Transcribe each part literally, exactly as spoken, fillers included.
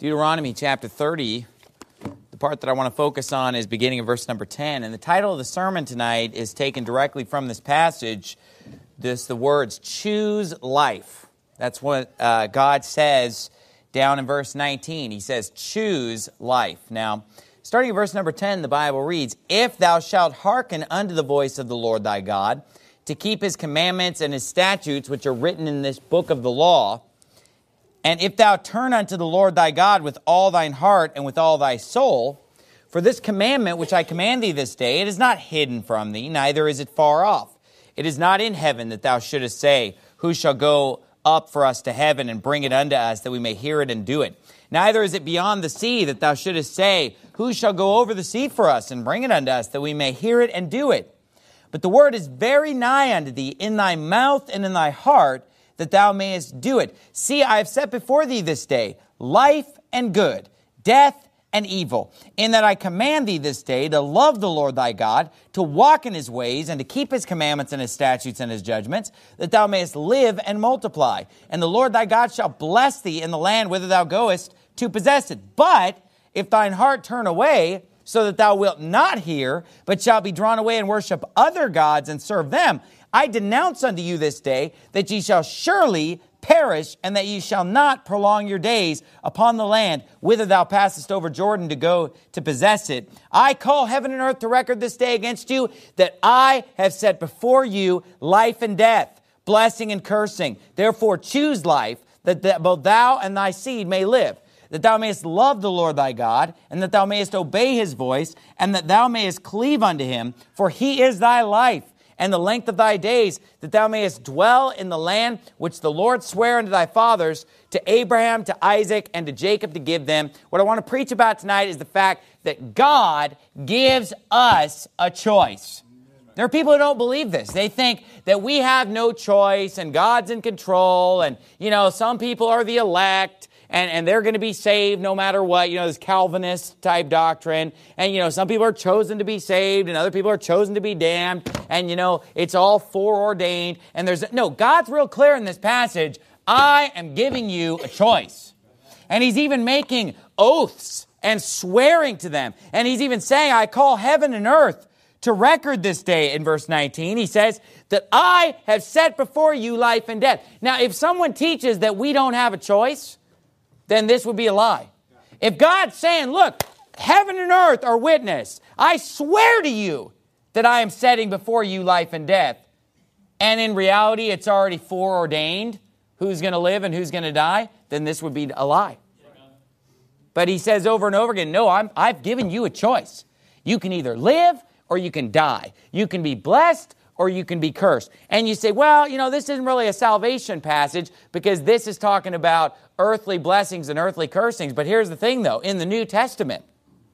Deuteronomy chapter thirty, the part that I want to focus on is beginning of verse number ten. And the title of the sermon tonight is taken directly from this passage. This, the words, choose life. That's what uh, God says down in verse nineteen. He says, choose life. Now, starting at verse number ten, the Bible reads, If thou shalt hearken unto the voice of the Lord thy God, to keep his commandments and his statutes, which are written in this book of the law, and if thou turn unto the Lord thy God with all thine heart and with all thy soul, for this commandment which I command thee this day, it is not hidden from thee, neither is it far off. It is not in heaven that thou shouldest say, Who shall go up for us to heaven and bring it unto us, that we may hear it and do it? Neither is it beyond the sea that thou shouldest say, Who shall go over the sea for us and bring it unto us, that we may hear it and do it? But the word is very nigh unto thee, in thy mouth and in thy heart, that thou mayest do it. See, I have set before thee this day life and good, death and evil, in that I command thee this day to love the Lord thy God, to walk in his ways, and to keep his commandments and his statutes and his judgments, that thou mayest live and multiply. And the Lord thy God shall bless thee in the land whither thou goest to possess it. But if thine heart turn away, so that thou wilt not hear, but shalt be drawn away and worship other gods and serve them, I denounce unto you this day that ye shall surely perish, and that ye shall not prolong your days upon the land whither thou passest over Jordan to go to possess it. I call heaven and earth to record this day against you, that I have set before you life and death, blessing and cursing. Therefore choose life, that, that both thou and thy seed may live, that thou mayest love the Lord thy God, and that thou mayest obey his voice, and that thou mayest cleave unto him, for he is thy life, and the length of thy days, that thou mayest dwell in the land which the Lord sware unto thy fathers, to Abraham, to Isaac, and to Jacob to give them. What I want to preach about tonight is the fact that God gives us a choice. There are people who don't believe this. They think that we have no choice, and God's in control, and, you know, some people are the elect, And, and they're going to be saved no matter what, you know, this Calvinist type doctrine. And, you know, some people are chosen to be saved and other people are chosen to be damned. And, you know, it's all foreordained. And there's, no, God's real clear in this passage. I am giving you a choice. And he's even making oaths and swearing to them. And he's even saying, I call heaven and earth to record this day in verse nineteen. He says that I have set before you life and death. Now, if someone teaches that we don't have a choice, then this would be a lie. If God's saying, look, heaven and earth are witness. I swear to you that I am setting before you life and death. And in reality, it's already foreordained who's going to live and who's going to die, then this would be a lie. But he says over and over again, no, I'm, I've given you a choice. You can either live or you can die. You can be blessed or you can be cursed. And you say, well, you know, this isn't really a salvation passage because this is talking about earthly blessings and earthly cursings. But here's the thing, though. In the New Testament,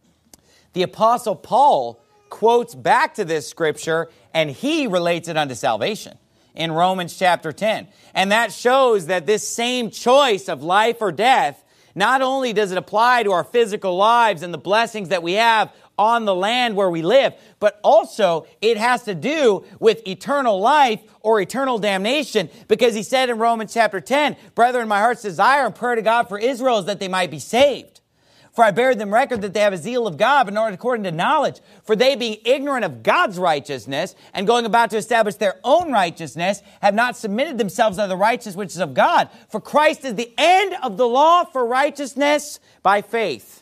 the Apostle Paul quotes back to this scripture, and he relates it unto salvation in Romans chapter ten. And that shows that this same choice of life or death, not only does it apply to our physical lives and the blessings that we have on the land where we live, but also it has to do with eternal life or eternal damnation, because he said in Romans chapter ten, Brethren, my heart's desire and prayer to God for Israel is that they might be saved. For I bear them record that they have a zeal of God, but not according to knowledge. For they, being ignorant of God's righteousness and going about to establish their own righteousness, have not submitted themselves unto the righteousness which is of God. For Christ is the end of the law for righteousness by faith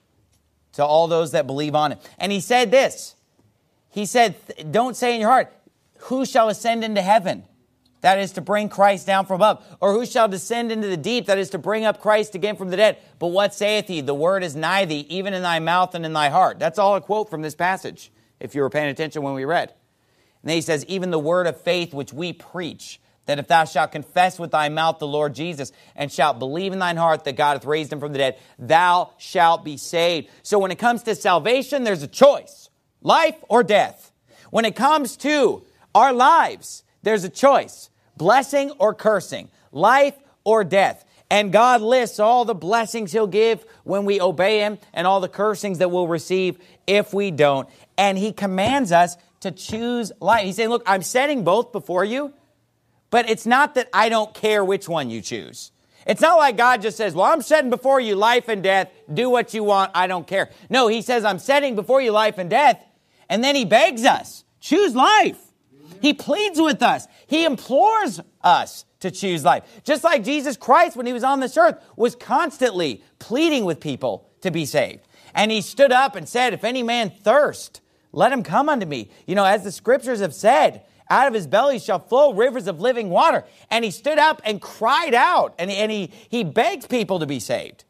to all those that believe on him. And he said this. He said, don't say in your heart, who shall ascend into heaven? That is to bring Christ down from above. Or who shall descend into the deep? That is to bring up Christ again from the dead. But what saith he? The word is nigh thee, even in thy mouth and in thy heart. That's all a quote from this passage, if you were paying attention when we read. And then he says, even the word of faith which we preach, that if thou shalt confess with thy mouth the Lord Jesus, and shalt believe in thine heart that God hath raised him from the dead, thou shalt be saved. So when it comes to salvation, there's a choice, life or death. When it comes to our lives, there's a choice, blessing or cursing, life or death. And God lists all the blessings he'll give when we obey him and all the cursings that we'll receive if we don't. And he commands us to choose life. He's saying, look, I'm setting both before you. But it's not that I don't care which one you choose. It's not like God just says, well, I'm setting before you life and death. Do what you want. I don't care. No, he says, I'm setting before you life and death. And then he begs us, choose life. He pleads with us. He implores us to choose life. Just like Jesus Christ, when he was on this earth, was constantly pleading with people to be saved. And he stood up and said, if any man thirst, let him come unto me. You know, as the scriptures have said, out of his belly shall flow rivers of living water. And he stood up and cried out. And, and he, he begs people to be saved.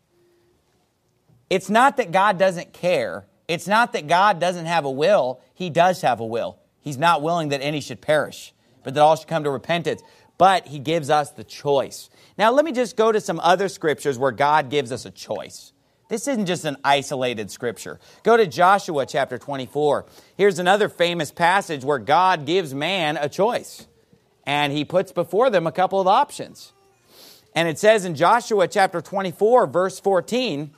It's not that God doesn't care. It's not that God doesn't have a will. He does have a will. He's not willing that any should perish, but that all should come to repentance. But he gives us the choice. Now, let me just go to some other scriptures where God gives us a choice. This isn't just an isolated scripture. Go to Joshua chapter twenty-four. Here's another famous passage where God gives man a choice. And he puts before them a couple of options. And it says in Joshua chapter twenty-four, verse fourteen,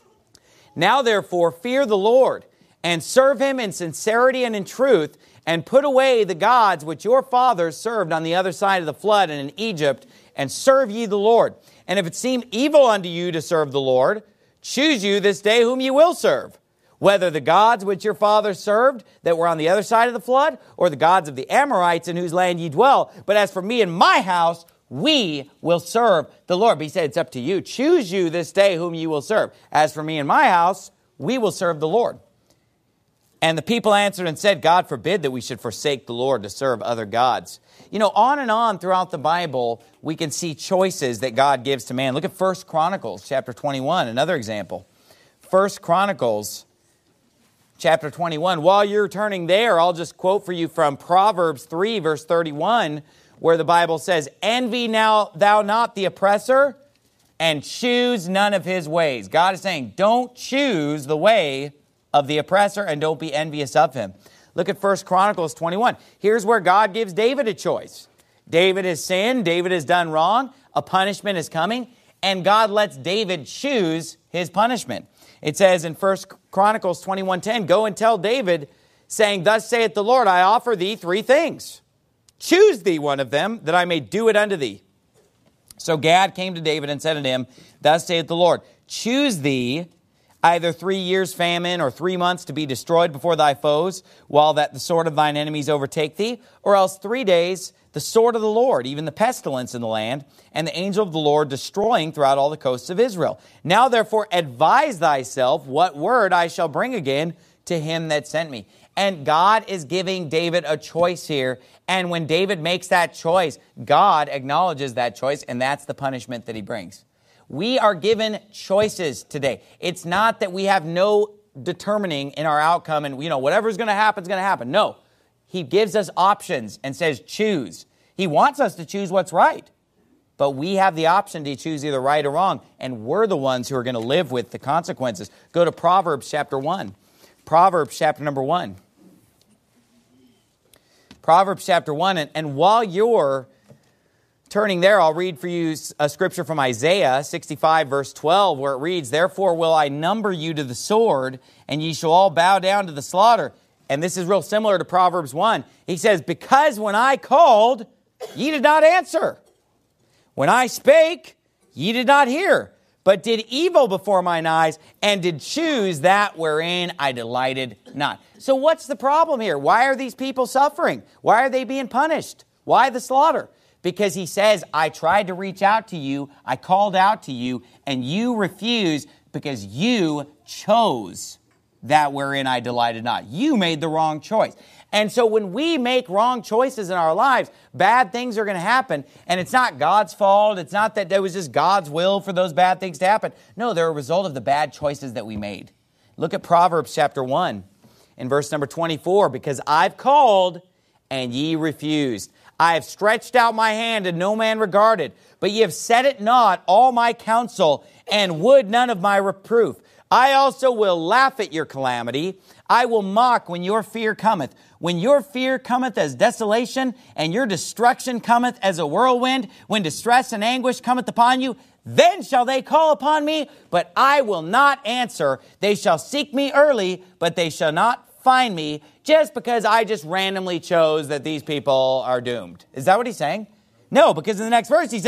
now therefore fear the Lord, and serve him in sincerity and in truth, and put away the gods which your fathers served on the other side of the flood and in Egypt, and serve ye the Lord. And if it seem evil unto you to serve the Lord, choose you this day whom you will serve, whether the gods which your fathers served that were on the other side of the flood, or the gods of the Amorites in whose land ye dwell. But as for me and my house, we will serve the Lord. But he said, it's up to you. Choose you this day whom you will serve. As for me and my house, we will serve the Lord. And the people answered and said, God forbid that we should forsake the Lord to serve other gods. You know, on and on throughout the Bible, we can see choices that God gives to man. Look at First Chronicles chapter twenty-one, another example. First Chronicles chapter twenty-one. While you're turning there, I'll just quote for you from Proverbs three, verse thirty-one, where the Bible says, envy now thou not the oppressor, and choose none of his ways. God is saying, don't choose the way of the oppressor, and don't be envious of him. Look at First Chronicles twenty-one. Here's where God gives David a choice. David has sinned. David has done wrong. A punishment is coming. And God lets David choose his punishment. It says in First Chronicles twenty-one ten, go and tell David, saying, thus saith the Lord, I offer thee three things. Choose thee one of them, that I may do it unto thee. So Gad came to David and said unto him, thus saith the Lord, choose thee either three years famine or three months to be destroyed before thy foes, while that the sword of thine enemies overtake thee, or else three days the sword of the Lord, even the pestilence in the land, and the angel of the Lord destroying throughout all the coasts of Israel. Now therefore advise thyself what word I shall bring again to him that sent me. And God is giving David a choice here. And when David makes that choice, God acknowledges that choice, and that's the punishment that he brings. We are given choices today. It's not that we have no determining in our outcome and, you know, whatever's going to happen is going to happen. No, he gives us options and says, choose. He wants us to choose what's right. But we have the option to choose either right or wrong, and we're the ones who are going to live with the consequences. Go to Proverbs chapter one. Proverbs chapter number one. Proverbs chapter one, and, and while you're turning there, I'll read for you a scripture from Isaiah sixty-five, verse twelve, where it reads, therefore will I number you to the sword, and ye shall all bow down to the slaughter. And this is real similar to Proverbs one. He says, because when I called, ye did not answer. When I spake, ye did not hear, but did evil before mine eyes, and did choose that wherein I delighted not. So what's the problem here? Why are these people suffering? Why are they being punished? Why the slaughter? Because he says, I tried to reach out to you, I called out to you, and you refused because you chose that wherein I delighted not. You made the wrong choice. And so when we make wrong choices in our lives, bad things are going to happen. And it's not God's fault. It's not that it was just God's will for those bad things to happen. No, they're a result of the bad choices that we made. Look at Proverbs chapter one in verse number twenty-four. Because I've called and ye refused. I have stretched out my hand and no man regarded. But ye have set it not all my counsel, and would none of my reproof. I also will laugh at your calamity. I will mock when your fear cometh. When your fear cometh as desolation, and your destruction cometh as a whirlwind, when distress and anguish cometh upon you, then shall they call upon me, but I will not answer. They shall seek me early, but they shall not find me, just because I just randomly chose that these people are doomed. Is that what he's saying? No, because in the next verse he says,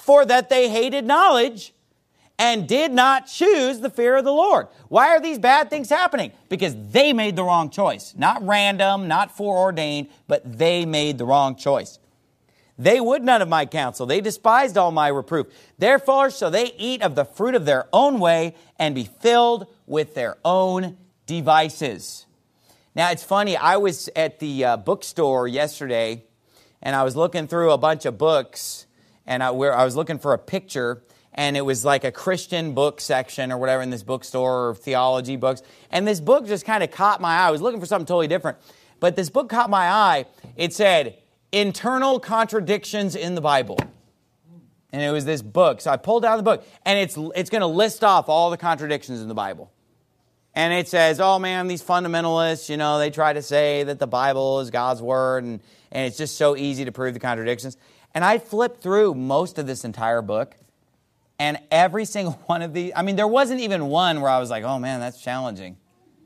For that they hated knowledge and did not choose the fear of the Lord. Why are these bad things happening? Because they made the wrong choice. Not random, not foreordained, but they made the wrong choice. They would none of my counsel. They despised all my reproof. Therefore shall they eat of the fruit of their own way and be filled with their own devices. Now, it's funny. I was at the uh, bookstore yesterday, and I was looking through a bunch of books, and I, where I was looking for a picture, and it was like a Christian book section or whatever in this bookstore, or theology books. And this book just kind of caught my eye. I was looking for something totally different. But this book caught my eye. It said, Internal Contradictions in the Bible. And it was this book. So I pulled out the book, and it's it's going to list off all the contradictions in the Bible. And it says, oh man, these fundamentalists, you know, they try to say that the Bible is God's word, and, and it's just so easy to prove the contradictions. And I flipped through most of this entire book, and every single one of these, I mean, there wasn't even one where I was like, oh man, that's challenging.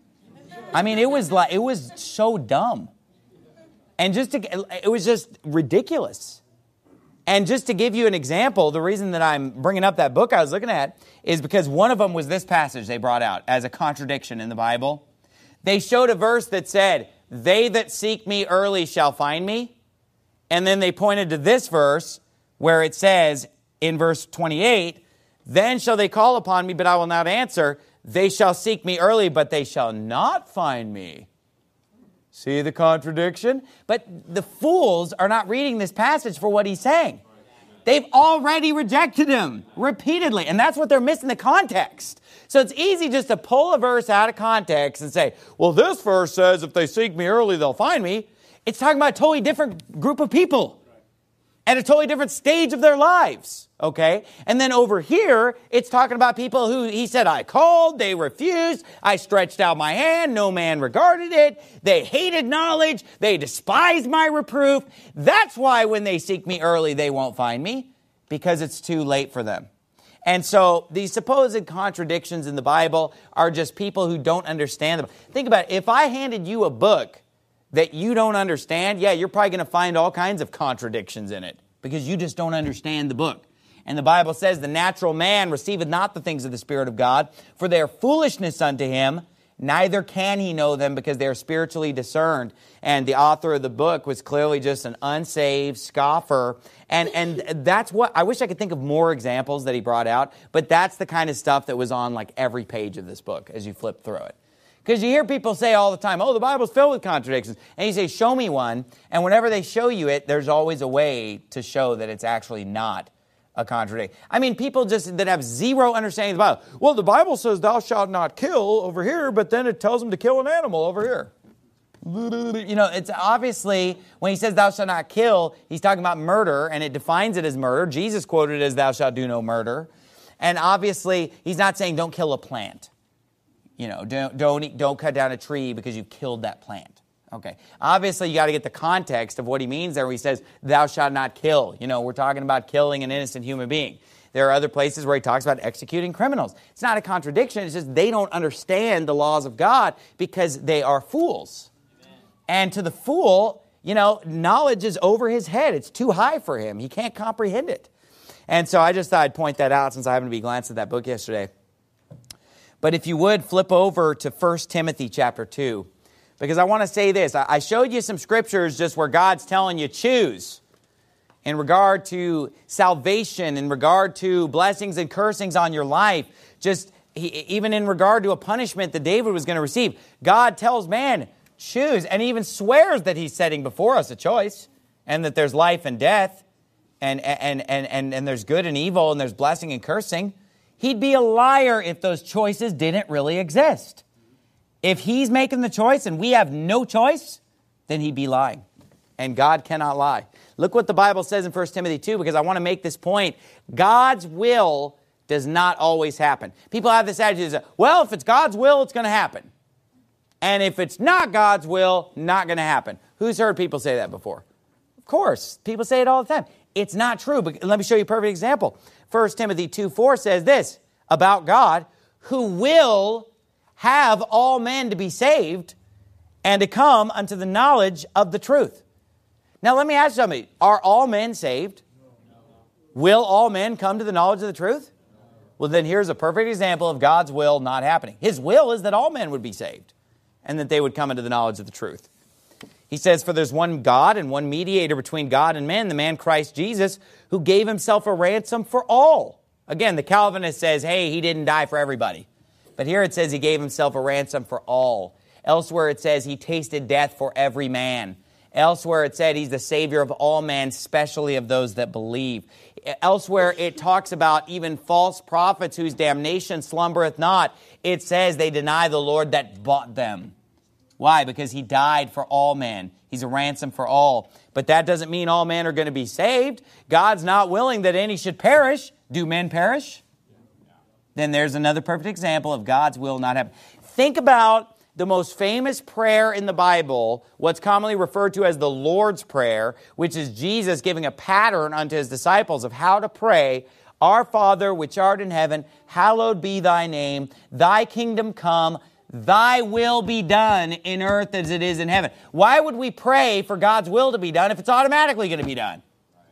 I mean, it was like, it was so dumb. And just to, it was just ridiculous. And just to give you an example, the reason that I'm bringing up that book I was looking at is because one of them was this passage they brought out as a contradiction in the Bible. They showed a verse that said, they that seek me early shall find me. And then they pointed to this verse where it says in verse twenty-eight, then shall they call upon me, but I will not answer. They shall seek me early, but they shall not find me. See the contradiction? But the fools are not reading this passage for what he's saying. They've already rejected him repeatedly, and that's what they're missing the context. So it's easy just to pull a verse out of context and say, well, this verse says if they seek me early, they'll find me. It's talking about a totally different group of people at a totally different stage of their lives. Okay? And then over here, it's talking about people who, he said, I called, they refused, I stretched out my hand, no man regarded it, they hated knowledge, they despised my reproof. That's why when they seek me early, they won't find me, because it's too late for them. And so these supposed contradictions in the Bible are just people who don't understand them. Think about it. If I handed you a book that you don't understand, yeah, you're probably going to find all kinds of contradictions in it, because you just don't understand the book. And the Bible says, the natural man receiveth not the things of the Spirit of God, for they are foolishness unto him, neither can he know them, because they are spiritually discerned. And the author of the book was clearly just an unsaved scoffer. And, and that's what, I wish I could think of more examples that he brought out, but that's the kind of stuff that was on like every page of this book as you flip through it. Because you hear people say all the time, oh, the Bible's filled with contradictions. And you say, show me one. And whenever they show you it, there's always a way to show that it's actually not a contradiction. I mean, people just that have zero understanding of the Bible. Well, the Bible says thou shalt not kill over here, but then it tells them to kill an animal over here. You know, it's obviously, when he says thou shalt not kill, he's talking about murder, and it defines it as murder. Jesus quoted it as thou shalt do no murder. And obviously, he's not saying don't kill a plant. You know, don't, don't, don't cut down a tree because you've killed that plant. Okay. Obviously, you got to get the context of what he means there when he says, thou shalt not kill. You know, we're talking about killing an innocent human being. There are other places where he talks about executing criminals. It's not a contradiction. It's just they don't understand the laws of God because they are fools. Amen. And to the fool, you know, knowledge is over his head. It's too high for him. He can't comprehend it. And so I just thought I'd point that out since I happened to be glancing at that book yesterday. But if you would, flip over to First Timothy chapter two. Because I want to say this. I showed you some scriptures just where God's telling you choose in regard to salvation, in regard to blessings and cursings on your life, just he, even in regard to a punishment that David was going to receive. God tells man, choose, and he even swears that he's setting before us a choice and that there's life and death and, and, and, and, and there's good and evil and there's blessing and cursing. He'd be a liar if those choices didn't really exist. If he's making the choice and we have no choice, then he'd be lying. And God cannot lie. Look what the Bible says in First Timothy two, because I want to make this point. God's will does not always happen. People have this attitude that, well, if it's God's will, it's going to happen. And if it's not God's will, not going to happen. Who's heard people say that before? Of course. People say it all the time. It's not true. But let me show you a perfect example. First Timothy two four says this about God, who will have all men to be saved and to come unto the knowledge of the truth. Now let me ask you something. Are all men saved? Will all men come to the knowledge of the truth? Well, then here's a perfect example of God's will not happening. His will is that all men would be saved and that they would come into the knowledge of the truth. He says, for there's one God and one mediator between God and men, the man Christ Jesus, who gave himself a ransom for all. Again, the Calvinist says, hey, he didn't die for everybody. But here it says he gave himself a ransom for all. Elsewhere it says he tasted death for every man. Elsewhere it said he's the Savior of all men, especially of those that believe. Elsewhere it talks about even false prophets whose damnation slumbereth not. It says they deny the Lord that bought them. Why? Because he died for all men. He's a ransom for all. But that doesn't mean all men are going to be saved. God's not willing that any should perish. Do men perish? Then there's another perfect example of God's will not happening. Think about the most famous prayer in the Bible, what's commonly referred to as the Lord's Prayer, which is Jesus giving a pattern unto his disciples of how to pray. Our Father, which art in heaven, hallowed be thy name. Thy kingdom come. Thy will be done in earth as it is in heaven. Why would we pray for God's will to be done if it's automatically going to be done?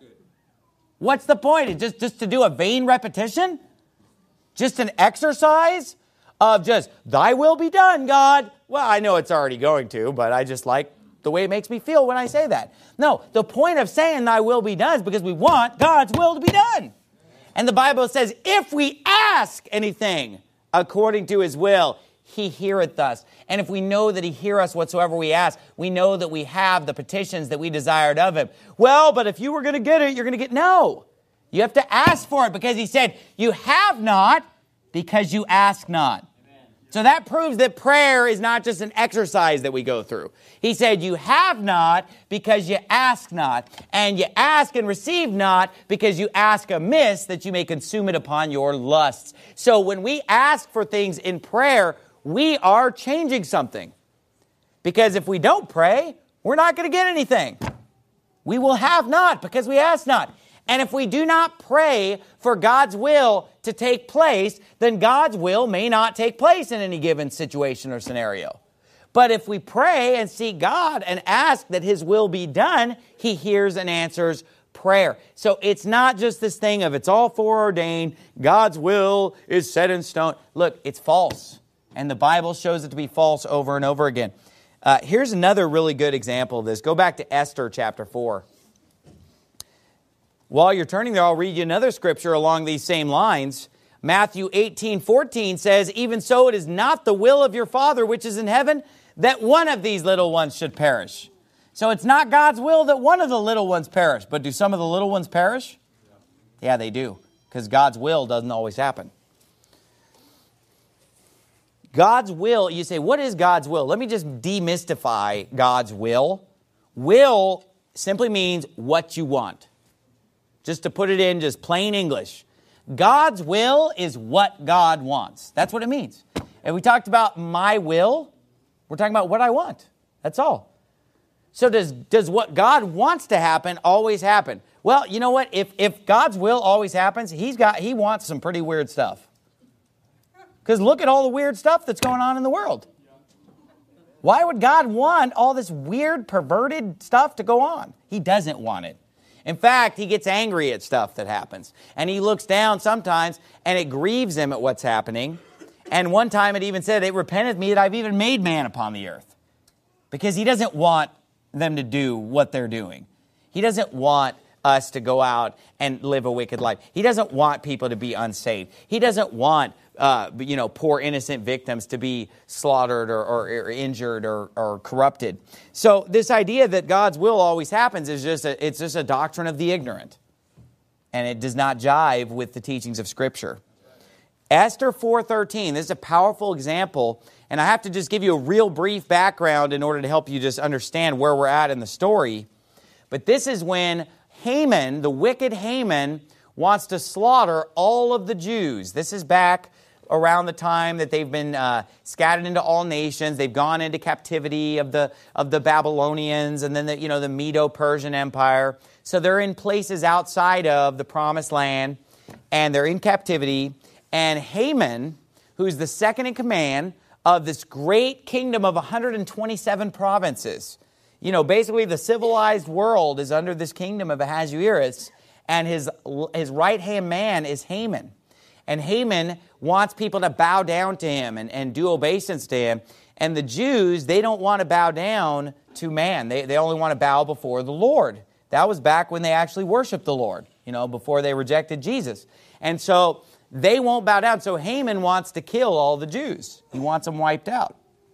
What's the point? It's just, just to do a vain repetition? Just an exercise of just, thy will be done, God. Well, I know it's already going to, but I just like the way it makes me feel when I say that. No, the point of saying thy will be done is because we want God's will to be done. And the Bible says, if we ask anything according to his will, he heareth us. And if we know that he hear us whatsoever we ask, we know that we have the petitions that we desired of him. Well, but if you were going to get it, you're going to get no. You have to ask for it because he said, you have not because you ask not. Amen. So that proves that prayer is not just an exercise that we go through. He said, you have not because you ask not. And you ask and receive not because you ask amiss that you may consume it upon your lusts. So when we ask for things in prayer, we are changing something. Because if we don't pray, we're not going to get anything. We will have not because we ask not. And if we do not pray for God's will to take place, then God's will may not take place in any given situation or scenario. But if we pray and seek God and ask that his will be done, he hears and answers prayer. So it's not just this thing of it's all foreordained, God's will is set in stone. Look, it's false. And the Bible shows it to be false over and over again. Uh, here's another really good example of this. Go back to Esther chapter four. While you're turning there, I'll read you another scripture along these same lines. Matthew eighteen fourteen says, even so it is not the will of your Father which is in heaven that one of these little ones should perish. So it's not God's will that one of the little ones perish. But do some of the little ones perish? Yeah, they do. Because God's will doesn't always happen. God's will, you say, what is God's will? Let me just demystify God's will. Will simply means what you want. Just to put it in just plain English. God's will is what God wants. That's what it means. And we talked about my will. We're talking about what I want. That's all. So does, does what God wants to happen always happen? Well, you know what? If, if God's will always happens, he's got, he wants some pretty weird stuff. Because look at all the weird stuff that's going on in the world. Why would God want all this weird, perverted stuff to go on? He doesn't want it. In fact, he gets angry at stuff that happens. And he looks down sometimes, and it grieves him at what's happening. And one time it even said, it repenteth me that I've even made man upon the earth. Because he doesn't want them to do what they're doing. He doesn't want us to go out and live a wicked life. He doesn't want people to be unsaved. He doesn't want Uh, you know, poor innocent victims to be slaughtered or, or, or injured or, or corrupted. So this idea that God's will always happens is just a, it's just a doctrine of the ignorant. And it does not jive with the teachings of Scripture. Esther four thirteen, this is a powerful example. And I have to just give you a real brief background in order to help you just understand where we're at in the story. But this is when Haman, the wicked Haman, wants to slaughter all of the Jews. This is back around the time that they've been uh, scattered into all nations. They've gone into captivity of the of the Babylonians and then the, you know, the Medo-Persian Empire. So they're in places outside of the Promised Land, and they're in captivity. And Haman, who's the second in command of this great kingdom of one hundred twenty-seven provinces. You know, basically the civilized world is under this kingdom of Ahasuerus. and his, his right-hand man is Haman. And Haman wants people to bow down to him and, and do obeisance to him. And the Jews, they don't want to bow down to man. They, they only want to bow before the Lord. That was back when they actually worshiped the Lord, you know, before they rejected Jesus. And so they won't bow down. So Haman wants to kill all the Jews. He wants them wiped out.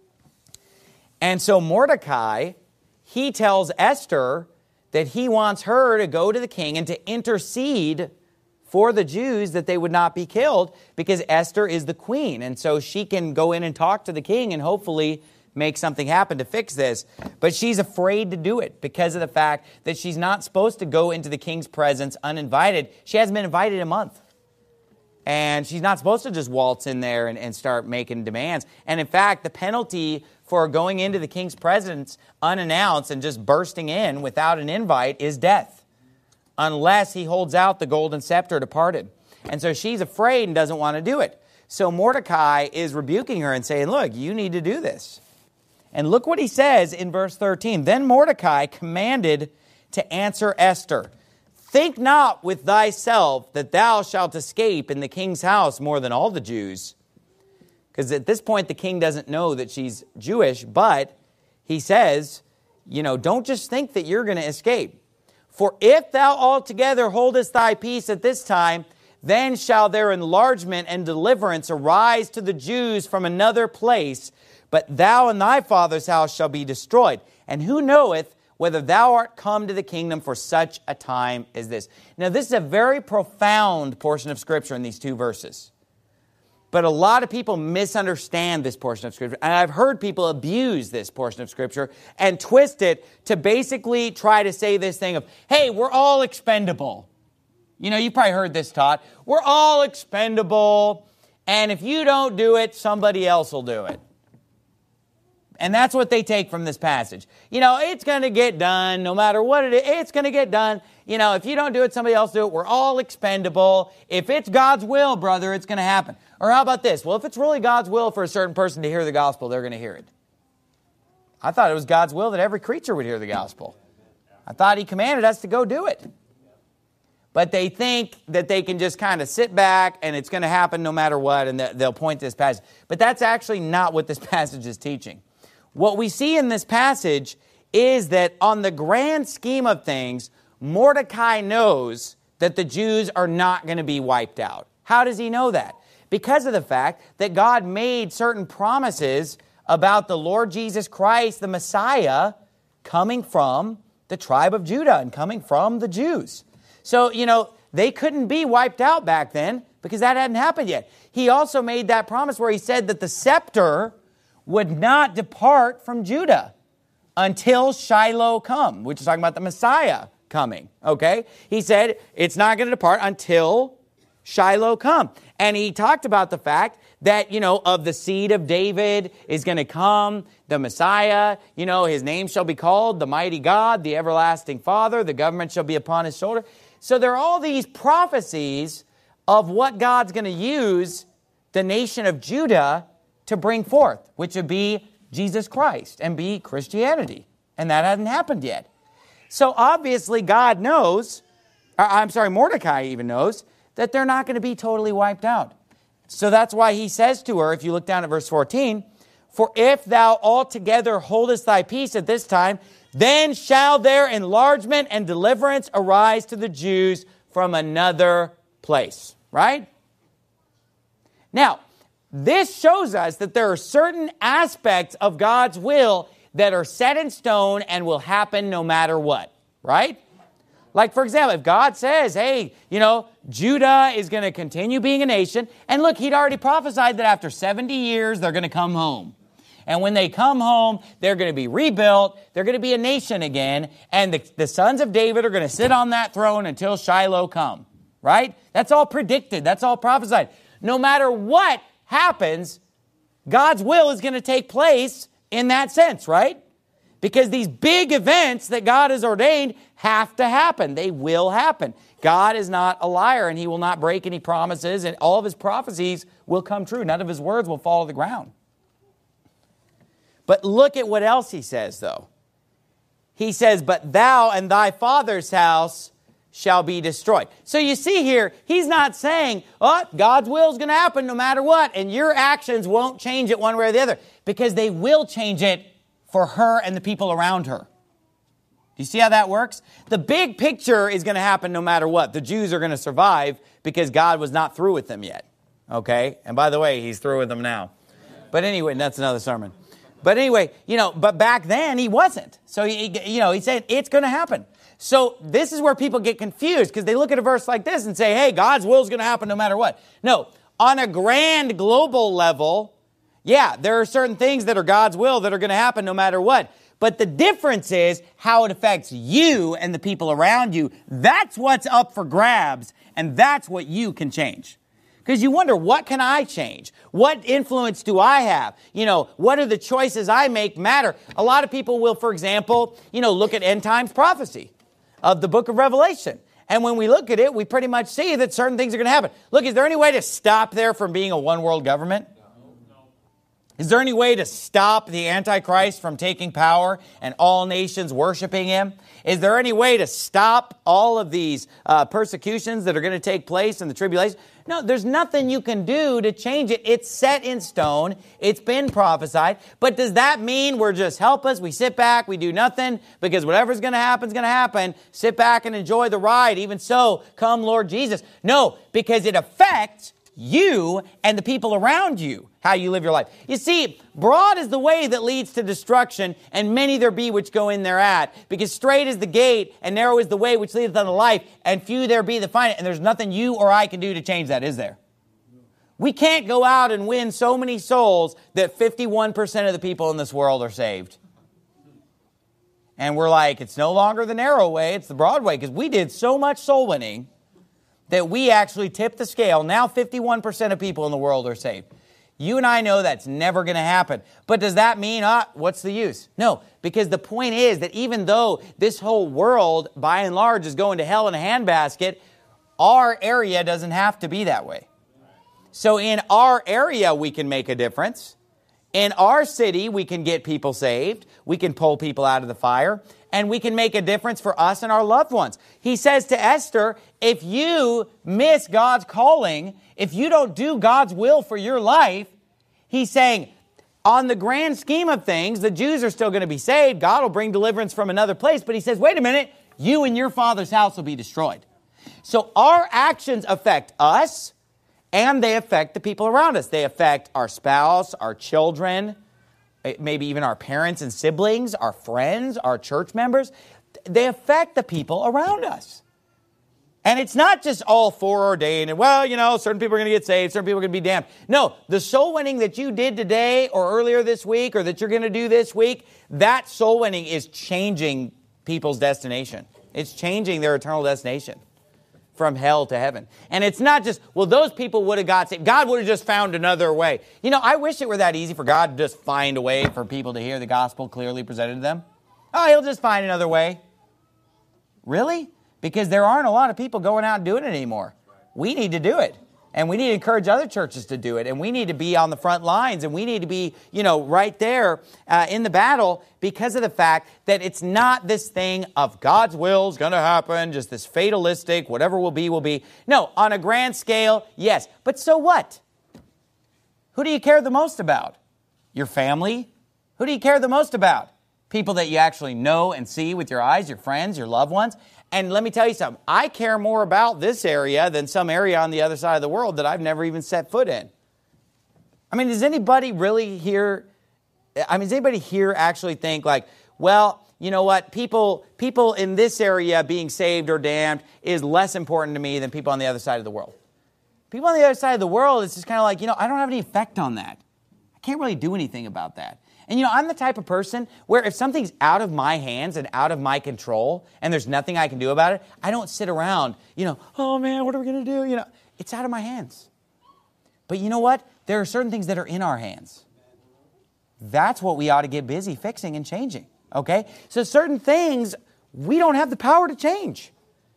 And so Mordecai, he tells Esther that he wants her to go to the king and to intercede for the Jews that they would not be killed, because Esther is the queen. And so she can go in and talk to the king and hopefully make something happen to fix this. But she's afraid to do it because of the fact that she's not supposed to go into the king's presence uninvited. She hasn't been invited in a month. And she's not supposed to just waltz in there and, and start making demands. And in fact, the penalty for going into the king's presence unannounced and just bursting in without an invite is death, unless he holds out the golden scepter departed. And so she's afraid and doesn't want to do it. So Mordecai is rebuking her and saying, look, you need to do this. And look what he says in verse thirteen. Then Mordecai commanded to answer Esther, think not with thyself that thou shalt escape in the king's house more than all the Jews. Because at this point, the king doesn't know that she's Jewish, but he says, you know, don't just think that you're going to escape. For if thou altogether holdest thy peace at this time, then shall their enlargement and deliverance arise to the Jews from another place, but thou and thy father's house shall be destroyed. And who knoweth whether thou art come to the kingdom for such a time as this? Now, this is a very profound portion of Scripture in these two verses. But a lot of people misunderstand this portion of Scripture. And I've heard people abuse this portion of Scripture and twist it to basically try to say this thing of, hey, we're all expendable. You know, you've probably heard this taught. We're all expendable, and if you don't do it, somebody else will do it. And that's what they take from this passage. You know, it's going to get done no matter what it is. It's going to get done. You know, if you don't do it, somebody else do it. We're all expendable. If it's God's will, brother, it's going to happen. Or how about this? Well, if it's really God's will for a certain person to hear the gospel, they're going to hear it. I thought it was God's will that every creature would hear the gospel. I thought He commanded us to go do it. But they think that they can just kind of sit back and it's going to happen no matter what, and they'll point to this passage. But that's actually not what this passage is teaching. What we see in this passage is that on the grand scheme of things, Mordecai knows that the Jews are not going to be wiped out. How does he know that? Because of the fact that God made certain promises about the Lord Jesus Christ, the Messiah, coming from the tribe of Judah and coming from the Jews. So, you know, they couldn't be wiped out back then because that hadn't happened yet. He also made that promise where he said that the scepter would not depart from Judah until Shiloh come, which is talking about the Messiah coming, okay? He said it's not going to depart until Shiloh come. And he talked about the fact that, you know, of the seed of David is going to come the Messiah. You know, his name shall be called the mighty God, the everlasting Father. The government shall be upon his shoulder. So there are all these prophecies of what God's going to use the nation of Judah to bring forth, which would be Jesus Christ and be Christianity. And that hadn't happened yet. So obviously God knows, I'm sorry, Mordecai even knows, that they're not going to be totally wiped out. So that's why he says to her, if you look down at verse fourteen, for if thou altogether holdest thy peace at this time, then shall their enlargement and deliverance arise to the Jews from another place. Right? Now, this shows us that there are certain aspects of God's will that are set in stone and will happen no matter what. Right? Like, for example, if God says, hey, you know, Judah is going to continue being a nation. And look, He'd already prophesied that after seventy years, they're going to come home. And when they come home, they're going to be rebuilt. They're going to be a nation again. And the, the sons of David are going to sit on that throne until Shiloh come. Right? That's all predicted. That's all prophesied. No matter what happens, God's will is going to take place in that sense, right? Because these big events that God has ordained have to happen. They will happen. God is not a liar, and He will not break any promises, and all of His prophecies will come true. None of His words will fall to the ground. But look at what else He says, though. He says, but thou and thy father's house shall be destroyed. So you see here, he's not saying, oh, God's will is going to happen no matter what, and your actions won't change it one way or the other, because they will change it for her and the people around her. Do you see how that works? The big picture is going to happen no matter what. The Jews are going to survive because God was not through with them yet. Okay? And by the way, he's through with them now. But anyway, that's another sermon. But anyway, you know, but back then he wasn't. So, he, you know, he said it's going to happen. So this is where people get confused because they look at a verse like this and say, hey, God's will is going to happen no matter what. No, on a grand global level, yeah, there are certain things that are God's will that are going to happen no matter what. But the difference is how it affects you and the people around you. That's what's up for grabs, and that's what you can change. Because you wonder, what can I change? What influence do I have? You know, what are the choices I make matter? A lot of people will, for example, you know, look at end times prophecy of the book of Revelation. And when we look at it, we pretty much see that certain things are going to happen. Look, is there any way to stop there from being a one world government? Is there any way to stop the Antichrist from taking power and all nations worshiping him? Is there any way to stop all of these uh, persecutions that are going to take place in the tribulation? No, there's nothing you can do to change it. It's set in stone. It's been prophesied. But does that mean we're just helpless? We sit back, we do nothing because whatever's going to happen is going to happen. Sit back and enjoy the ride. Even so, come Lord Jesus. No, because it affects you and the people around you, how you live your life. You see, broad is the way that leads to destruction, and many there be which go in thereat. Because straight is the gate, and narrow is the way which leadeth unto life, and few there be that find it. And there's nothing you or I can do to change that, is there? We can't go out and win so many souls that fifty-one percent of the people in this world are saved. And we're like, it's no longer the narrow way, it's the broad way, because we did so much soul winning that we actually tipped the scale. Now fifty-one percent of people in the world are saved. You and I know that's never going to happen. But does that mean, ah, what's the use? No, because the point is that even though this whole world, by and large, is going to hell in a handbasket, our area doesn't have to be that way. So in our area, we can make a difference. In our city, we can get people saved. We can pull people out of the fire. And we can make a difference for us and our loved ones. He says to Esther, if you miss God's calling, if you don't do God's will for your life, he's saying, on the grand scheme of things, the Jews are still going to be saved. God will bring deliverance from another place. But he says, wait a minute, you and your father's house will be destroyed. So our actions affect us, and they affect the people around us. They affect our spouse, our children, maybe even our parents and siblings, our friends, our church members. They affect the people around us. And it's not just all foreordained and, well, you know, certain people are going to get saved, certain people are going to be damned. No, the soul winning that you did today or earlier this week or that you're going to do this week, that soul winning is changing people's destination. It's changing their eternal destination from hell to heaven. And it's not just, well, those people would have got saved. God would have just found another way. You know, I wish it were that easy for God to just find a way for people to hear the gospel clearly presented to them. Oh, he'll just find another way. Really? Because there aren't a lot of people going out and doing it anymore. We need to do it. And we need to encourage other churches to do it. And we need to be on the front lines. And we need to be, you know, right there uh, in the battle because of the fact that it's not this thing of God's will is going to happen, just this fatalistic, whatever will be, will be. No, on a grand scale, yes. But so what? Who do you care the most about? Your family? Who do you care the most about? People that you actually know and see with your eyes, your friends, your loved ones. And let me tell you something. I care more about this area than some area on the other side of the world that I've never even set foot in. I mean, does anybody really here, I mean, does anybody here actually think like, well, you know what, people people in this area being saved or damned is less important to me than people on the other side of the world? People on the other side of the world, it's just kind of like, you know, I don't have any effect on that. I can't really do anything about that. And, you know, I'm the type of person where if something's out of my hands and out of my control and there's nothing I can do about it, I don't sit around, you know, oh, man, what are we going to do? You know, it's out of my hands. But you know what? There are certain things that are in our hands. That's what we ought to get busy fixing and changing, okay? So certain things we don't have the power to change.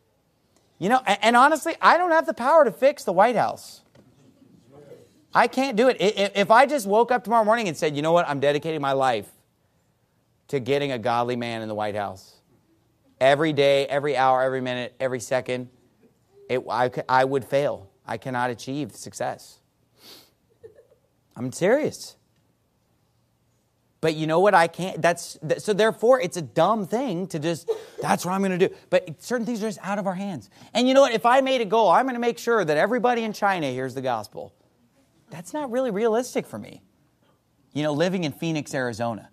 You know, and, and honestly, I don't have the power to fix the White House. I can't do it. If I just woke up tomorrow morning and said, you know what, I'm dedicating my life to getting a godly man in the White House, every day, every hour, every minute, every second, it, I, I would fail. I cannot achieve success. I'm serious. But you know what? I can't. That's so. Therefore, it's a dumb thing to just. That's what I'm going to do. But certain things are just out of our hands. And you know what? If I made a goal, I'm going to make sure that everybody in China hears the gospel. That's not really realistic for me. You know, living in Phoenix, Arizona.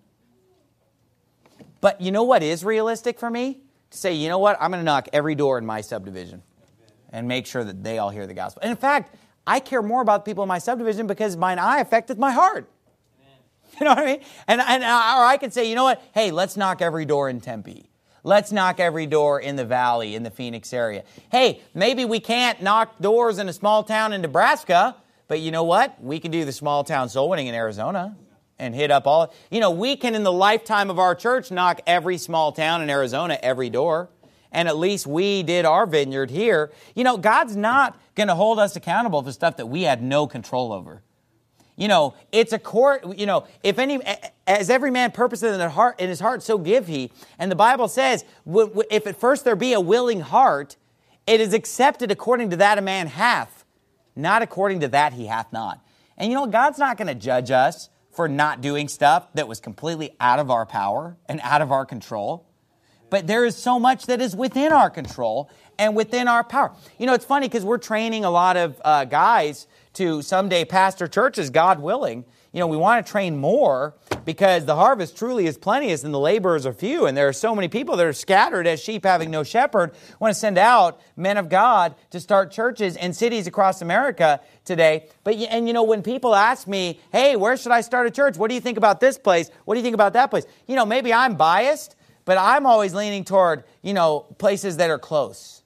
But you know what is realistic for me? To say, you know what? I'm going to knock every door in my subdivision and make sure that they all hear the gospel. And in fact, I care more about people in my subdivision because mine eye affecteth my heart. You know what I mean? And, and or I could say, you know what? Hey, let's knock every door in Tempe. Let's knock every door in the valley, in the Phoenix area. Hey, maybe we can't knock doors in a small town in Nebraska, but you know what? We can do the small town soul winning in Arizona and hit up all. You know, we can, in the lifetime of our church, knock every small town in Arizona, every door. And at least we did our vineyard here. You know, God's not going to hold us accountable for stuff that we had no control over. You know, it's a court, you know, if any, as every man purposeth in his heart, in his heart, so give he. And the Bible says, if at first there be a willing heart, it is accepted according to that a man hath, not according to that he hath not. And you know, God's not going to judge us for not doing stuff that was completely out of our power and out of our control. But there is so much that is within our control and within our power. You know, it's funny because we're training a lot of uh, guys to someday pastor churches, God willing. You know, we want to train more because the harvest truly is plenteous and the laborers are few. And there are so many people that are scattered as sheep having no shepherd. I want to send out men of God to start churches in cities across America today. But and you know, when people ask me, hey, where should I start a church? What do you think about this place? What do you think about that place? You know, maybe I'm biased, but I'm always leaning toward, you know, places that are close.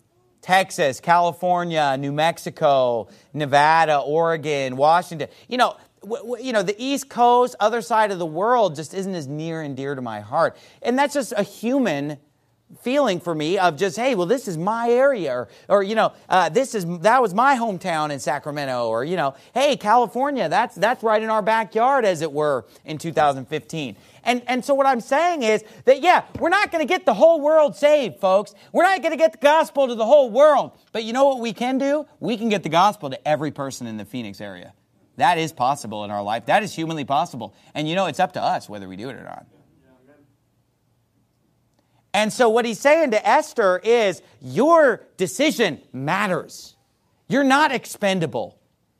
Texas, California, New Mexico, Nevada, Oregon, Washington. You know, w- w- you know, the East Coast, other side of the world just isn't as near and dear to my heart. And that's just a human feeling for me of just, hey, well, this is my area. Or, or you know, uh, this is that was my hometown in Sacramento. Or, you know, hey, California, that's that's right in our backyard, as it were, in two thousand fifteen. And, and so what I'm saying is that, yeah, we're not going to get the whole world saved, folks. We're not going to get the gospel to the whole world. But you know what we can do? We can get the gospel to every person in the Phoenix area. That is possible in our life. That is humanly possible. And you know, it's up to us whether we do it or not. And so what he's saying to Esther is, your decision matters. You're not expendable.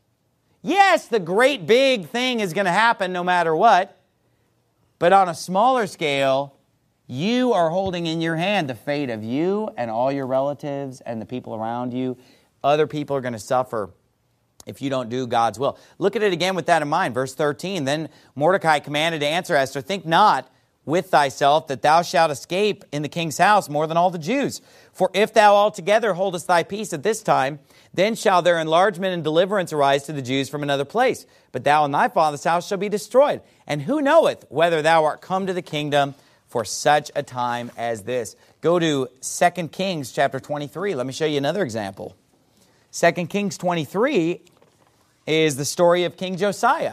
Yes, the great big thing is going to happen no matter what. But on a smaller scale, you are holding in your hand the fate of you and all your relatives and the people around you. Other people are going to suffer if you don't do God's will. Look at it again with that in mind. Verse thirteen, then Mordecai commanded to answer Esther, think not with thyself that thou shalt escape in the king's house more than all the Jews. For if thou altogether holdest thy peace at this time, then shall their enlargement and deliverance arise to the Jews from another place. But thou and thy father's house shall be destroyed. And who knoweth whether thou art come to the kingdom for such a time as this? Go to Second Kings chapter twenty-three. Let me show you another example. Second Kings twenty-three is the story of King Josiah.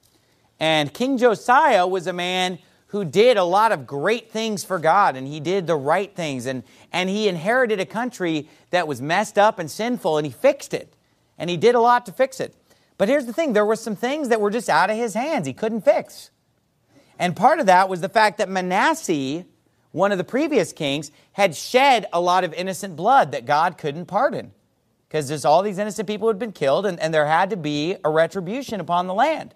And King Josiah was a man who did a lot of great things for God, and he did the right things, and, and he inherited a country that was messed up and sinful, and he fixed it, and he did a lot to fix it. But here's the thing, there were some things that were just out of his hands he couldn't fix. And part of that was the fact that Manasseh, one of the previous kings, had shed a lot of innocent blood that God couldn't pardon, because there's all these innocent people who had been killed, and, and there had to be a retribution upon the land.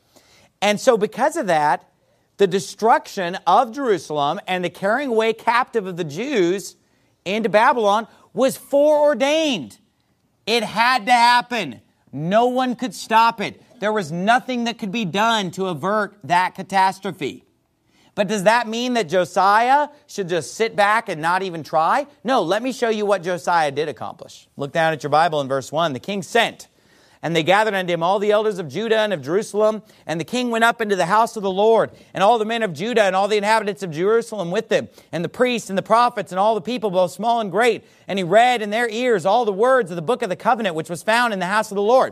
And so because of that, the destruction of Jerusalem and the carrying away captive of the Jews into Babylon was foreordained. It had to happen. No one could stop it. There was nothing that could be done to avert that catastrophe. But does that mean that Josiah should just sit back and not even try? No, let me show you what Josiah did accomplish. Look down at your Bible in verse one. The king sent, and they gathered unto him all the elders of Judah and of Jerusalem. And the king went up into the house of the Lord, and all the men of Judah and all the inhabitants of Jerusalem with them, and the priests and the prophets and all the people, both small and great. And he read in their ears all the words of the book of the covenant, which was found in the house of the Lord.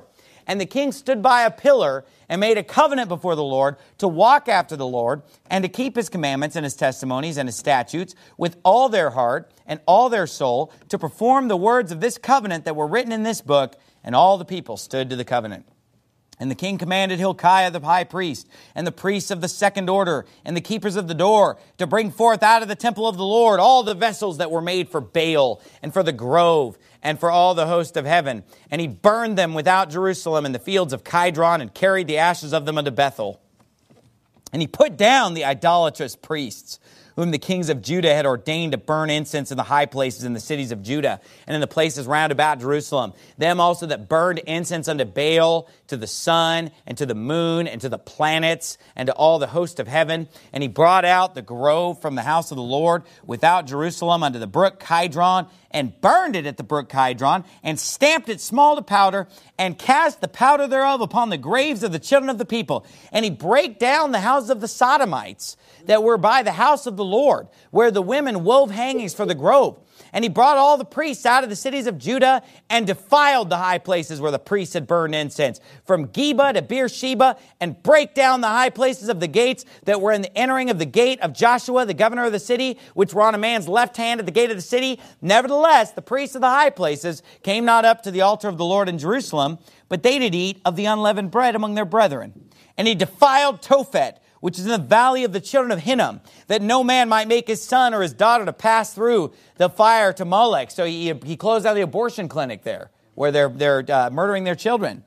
And the king stood by a pillar and made a covenant before the Lord to walk after the Lord and to keep his commandments and his testimonies and his statutes with all their heart and all their soul, to perform the words of this covenant that were written in this book. And all the people stood to the covenant. And the king commanded Hilkiah the high priest, and the priests of the second order, and the keepers of the door, to bring forth out of the temple of the Lord all the vessels that were made for Baal, and for the grove, and for all the host of heaven. And he burned them without Jerusalem in the fields of Kidron, and carried the ashes of them unto Bethel. And he put down the idolatrous priests, whom the kings of Judah had ordained to burn incense in the high places in the cities of Judah and in the places round about Jerusalem. Them also that burned incense unto Baal, to the sun, and to the moon, and to the planets, and to all the host of heaven. And he brought out the grove from the house of the Lord without Jerusalem unto the brook Kidron, and burned it at the brook Kidron, and stamped it small to powder, and cast the powder thereof upon the graves of the children of the people. And he brake down the houses of the Sodomites that were by the house of the Lord, where the women wove hangings for the grove. And he brought all the priests out of the cities of Judah and defiled the high places where the priests had burned incense, from Geba to Beersheba, and brake down the high places of the gates that were in the entering of the gate of Joshua, the governor of the city, which were on a man's left hand at the gate of the city. Nevertheless, the priests of the high places came not up to the altar of the Lord in Jerusalem, but they did eat of the unleavened bread among their brethren. And he defiled Tophet, which is in the valley of the children of Hinnom, that no man might make his son or his daughter to pass through the fire to Molech. So he, he closed out the abortion clinic there, where they're, they're uh, murdering their children.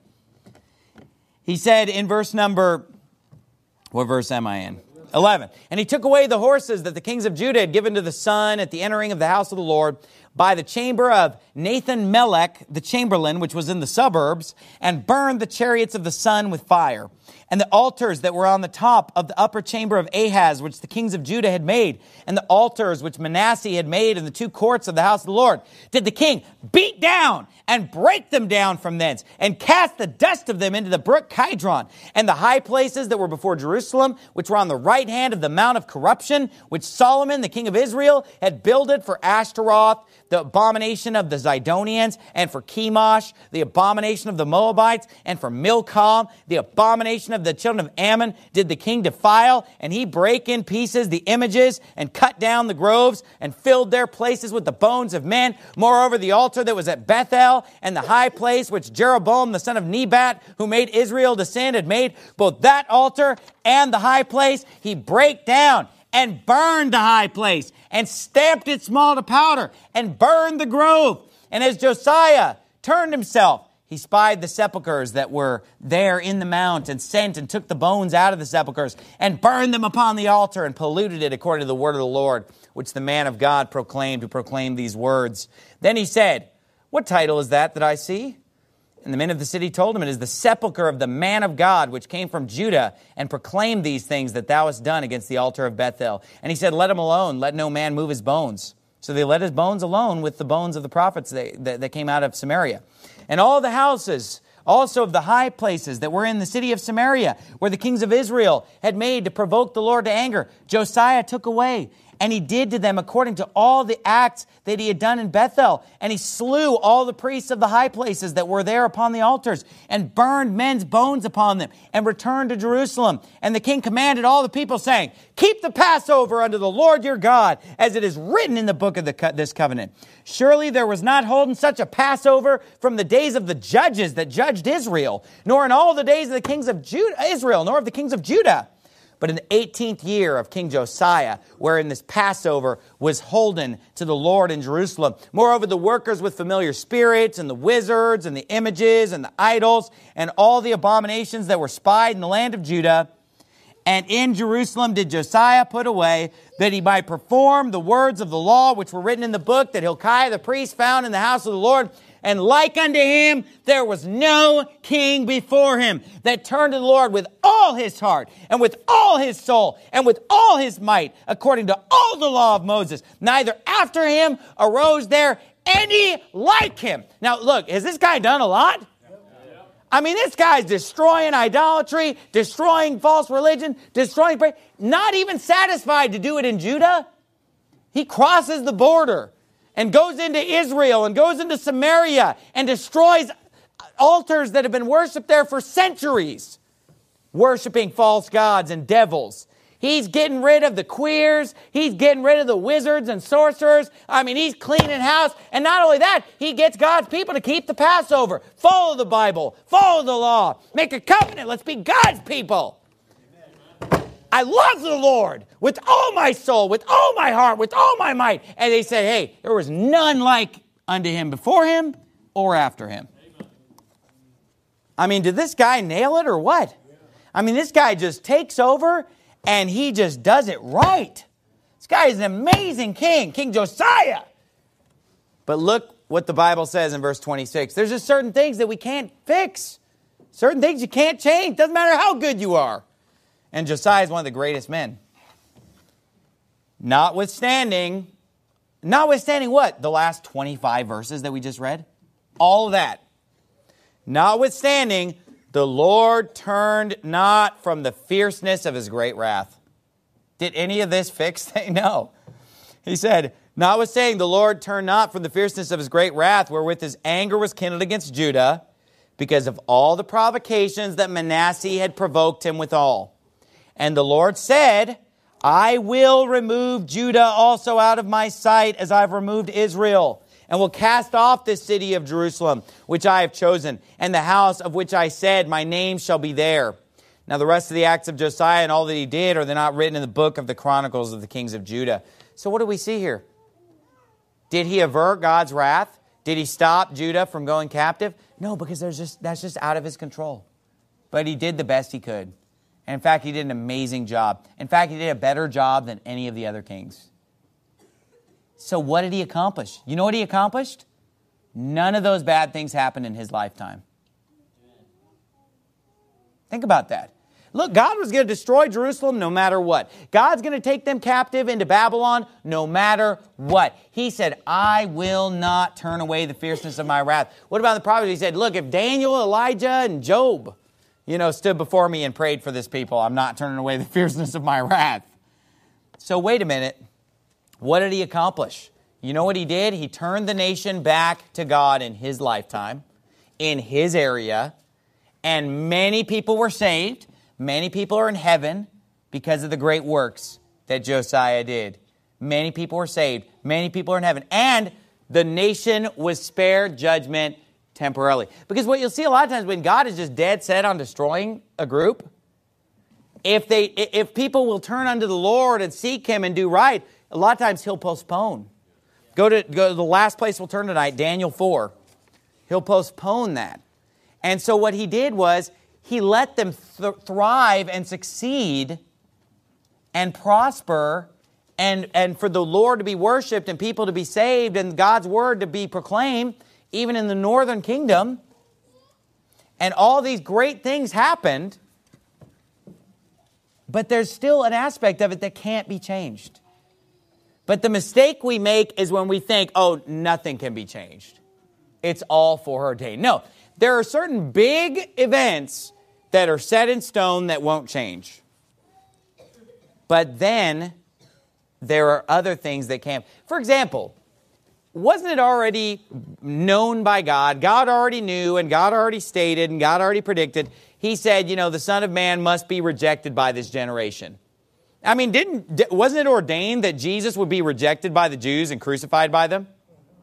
He said in verse number, what verse am I in? eleven. And he took away the horses that the kings of Judah had given to the sun at the entering of the house of the Lord by the chamber of Nathan Melech, the chamberlain, which was in the suburbs, and burned the chariots of the sun with fire. And the altars that were on the top of the upper chamber of Ahaz, which the kings of Judah had made, and the altars which Manasseh had made in the two courts of the house of the Lord, did the king beat down and break them down from thence, and cast the dust of them into the brook Kidron. And the high places that were before Jerusalem, which were on the right hand of the mount of corruption, which Solomon, the king of Israel, had builded for Ashtaroth, the abomination of the Zidonians, and for Chemosh, the abomination of the Moabites, and for Milcom, the abomination of the children of Ammon, did the king defile, and he brake in pieces the images, and cut down the groves, and filled their places with the bones of men. Moreover, the altar that was at Bethel, and the high place which Jeroboam the son of Nebat, who made Israel to sin, had made, both that altar and the high place, he brake down, and burned the high place, and stamped it small to powder, and burned the grove. And as Josiah turned himself, he spied the sepulchres that were there in the mount, and sent and took the bones out of the sepulchres, and burned them upon the altar, and polluted it according to the word of the Lord, which the man of God proclaimed, who proclaimed these words. Then he said, "What title is that that I see?" And the men of the city told him, "It is the sepulchre of the man of God, which came from Judah, and proclaimed these things that thou hast done against the altar of Bethel." And he said, "Let him alone, let no man move his bones." So they let his bones alone with the bones of the prophets that, that, that came out of Samaria. And all the houses also of the high places that were in the city of Samaria, where the kings of Israel had made to provoke the Lord to anger, Josiah took away. And he did to them according to all the acts that he had done in Bethel. And he slew all the priests of the high places that were there upon the altars, and burned men's bones upon them, and returned to Jerusalem. And the king commanded all the people, saying, "Keep the Passover unto the Lord your God, as it is written in the book of the co- this covenant. Surely there was not holden such a Passover from the days of the judges that judged Israel, nor in all the days of the kings of Judah, Israel, nor of the kings of Judah. But in the eighteenth year of King Josiah, wherein this Passover was holden to the Lord in Jerusalem. Moreover, the workers with familiar spirits, and the wizards, and the images, and the idols, and all the abominations that were spied in the land of Judah, and in Jerusalem did Josiah put away, that he might perform the words of the law which were written in the book that Hilkiah the priest found in the house of the Lord. And like unto him, there was no king before him that turned to the Lord with all his heart, and with all his soul, and with all his might, according to all the law of Moses. Neither after him arose there any like him." Now look, has this guy done a lot? I mean, this guy's destroying idolatry, destroying false religion, destroying prayer. Not even satisfied to do it in Judah. He crosses the border and goes into Israel and goes into Samaria and destroys altars that have been worshipped there for centuries, worshiping false gods and devils. He's getting rid of the queers. He's getting rid of the wizards and sorcerers. I mean, he's cleaning house. And not only that, he gets God's people to keep the Passover, follow the Bible, follow the law, make a covenant. Let's be God's people. Amen. I love the Lord with all my soul, with all my heart, with all my might. And they said, hey, there was none like unto him before him or after him. Amen. I mean, did this guy nail it or what? Yeah. I mean, this guy just takes over and he just does it right. This guy is an amazing king, King Josiah. But look what the Bible says in verse twenty-six. There's just certain things that we can't fix. Certain things you can't change. Doesn't matter how good you are. And Josiah is one of the greatest men. Notwithstanding, notwithstanding what? The last twenty-five verses that we just read? All of that. Notwithstanding, the Lord turned not from the fierceness of his great wrath. Did any of this fix things? No. He said, notwithstanding, the Lord turned not from the fierceness of his great wrath, wherewith his anger was kindled against Judah, because of all the provocations that Manasseh had provoked him withal. And the Lord said, I will remove Judah also out of my sight, as I have removed Israel, and will cast off this city of Jerusalem, which I have chosen, and the house of which I said, my name shall be there. Now the rest of the acts of Josiah and all that he did, are they not written in the book of the Chronicles of the kings of Judah? So what do we see here? Did he avert God's wrath? Did he stop Judah from going captive? No, because there's just that's just out of his control. But he did the best he could. And in fact, he did an amazing job. In fact, he did a better job than any of the other kings. So what did he accomplish? You know what he accomplished? None of those bad things happened in his lifetime. Think about that. Look, God was going to destroy Jerusalem no matter what. God's going to take them captive into Babylon no matter what. He said, I will not turn away the fierceness of my wrath. What about the prophets? He said, look, if Daniel, Elijah, and Job, you know, stood before me and prayed for this people, I'm not turning away the fierceness of my wrath. So wait a minute. What did he accomplish? You know what he did? He turned the nation back to God in his lifetime, in his area, and many people were saved. Many people are in heaven because of the great works that Josiah did. Many people were saved. Many people are in heaven. And the nation was spared judgment temporarily. Because what you'll see a lot of times when God is just dead set on destroying a group, if they, if people will turn unto the Lord and seek him and do right, a lot of times he'll postpone. Go to, go to the last place we'll turn tonight, Daniel four. He'll postpone that. And so what he did was he let them th- thrive and succeed and prosper and, and for the Lord to be worshipped and people to be saved and God's word to be proclaimed, even in the northern kingdom. And all these great things happened, but there's still an aspect of it that can't be changed. But the mistake we make is when we think, oh, nothing can be changed. It's all foreordained. No, there are certain big events that are set in stone that won't change. But then there are other things that can. For example, wasn't it already known by God? God already knew and God already stated and God already predicted. He said, you know, the Son of Man must be rejected by this generation. I mean, didn't wasn't it ordained that Jesus would be rejected by the Jews and crucified by them?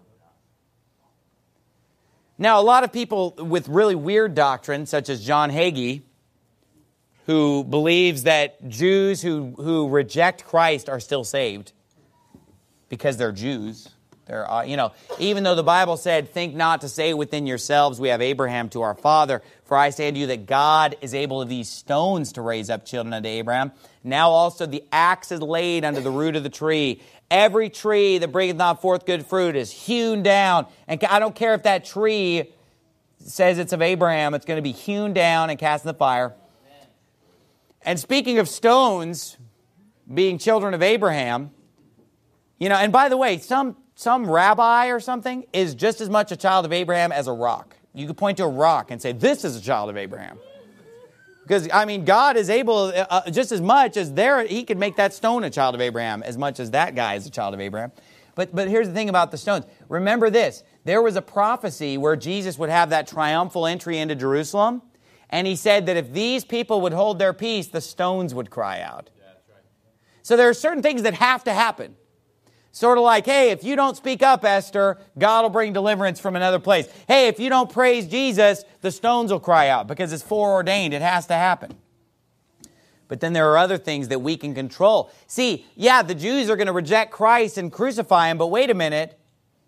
Now, a lot of people with really weird doctrine, such as John Hagee, who believes that Jews who, who reject Christ are still saved because they're Jews. They're, uh, you know, even though the Bible said, think not to say within yourselves, we have Abraham to our father. For I say unto you that God is able of these stones to raise up children unto Abraham. Now also the axe is laid under the root of the tree. Every tree that bringeth not forth good fruit is hewn down. And I don't care if that tree says it's of Abraham, it's going to be hewn down and cast in the fire. And speaking of stones being children of Abraham, you know, and by the way, some some rabbi or something is just as much a child of Abraham as a rock. You could point to a rock and say, this is a child of Abraham. Because, I mean, God is able, uh, just as much as there, he could make that stone a child of Abraham, as much as that guy is a child of Abraham. But, but here's the thing about the stones. Remember this, there was a prophecy where Jesus would have that triumphal entry into Jerusalem, and he said that if these people would hold their peace, the stones would cry out. Yeah, that's right. So there are certain things that have to happen. Sort of like, hey, if you don't speak up, Esther, God will bring deliverance from another place. Hey, if you don't praise Jesus, the stones will cry out because it's foreordained. It has to happen. But then there are other things that we can control. See, yeah, the Jews are going to reject Christ and crucify him, but wait a minute.